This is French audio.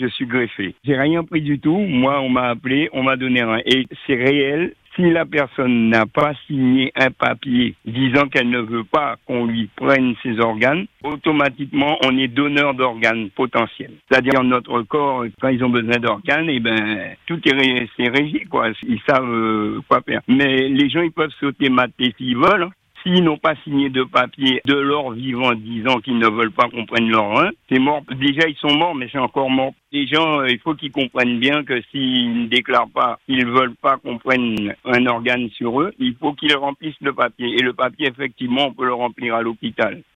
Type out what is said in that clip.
je suis greffé. J'ai rien pris du tout. Moi, on m'a appelé, on m'a donné rien. Et c'est réel. Si la personne n'a pas signé un papier disant qu'elle ne veut pas qu'on lui prenne ses organes, automatiquement, on est donneur d'organes potentiels. C'est-à-dire, notre corps, quand ils ont besoin d'organes, tout c'est régi, quoi. Ils savent quoi faire. Mais les gens, ils peuvent s'automater s'ils veulent. S'ils n'ont pas signé de papier de leur vivant disant qu'ils ne veulent pas qu'on prenne leur rein, c'est mort. Déjà, ils sont morts, mais c'est encore mort. Les gens, il faut qu'ils comprennent bien que s'ils ne déclarent pas, qu'ils ne veulent pas qu'on prenne un organe sur eux, il faut qu'ils remplissent le papier. Et le papier, effectivement, on peut le remplir à l'hôpital.